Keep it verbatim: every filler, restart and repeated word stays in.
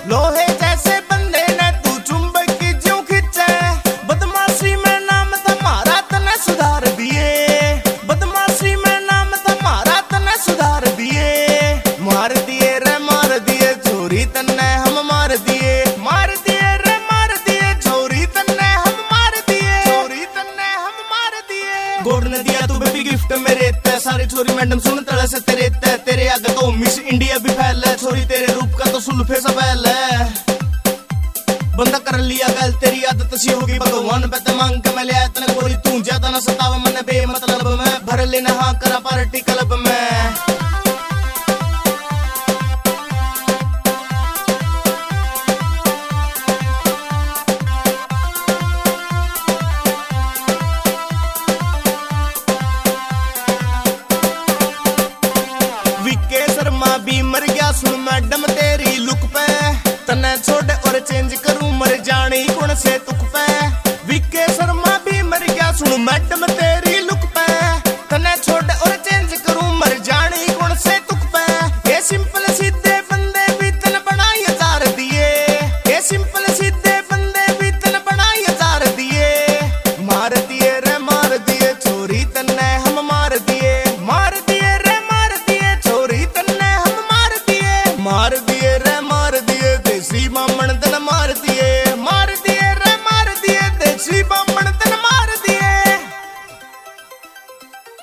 लोहे जैसे बंदे ने तू चुंबक की ज्यों खींचे, बदमाशी में नाम तुम्हारा तने सुधार दिए, बदमाशी में नाम तुम्हारा तने सुधार दिए। मार दिए रे मार दिए छोरी तन्ने हम मार दिए, मार दिए रे मार दिए छोरी तन्ने हम मार दिए, छोरी तन्ने हम मार दिए। गॉड ने दिया तू बेबी गिफ्ट मेरे ते, सारी छोरी मैडम सुन तड़े से तेरे ते, तेरे आगे तो मिस इंडिया भी फैल है, छोरी तेरे रूप का तो सुल्फे सा फैल है। बंदा कर लिया गल तेरी आदत सी होगी भगवान पे ते मांग के मैं ले आया तने गोरी, तू ज्यादा ना सताव मने बेमतलब में, भर लेना हाँ करा पार्टी क्लब में। विके शर्मा भी मर गया सुन मैडम तेरी लुक पे, तने छोड़ और चेंज करूं मर जानी कौन से तुक पे।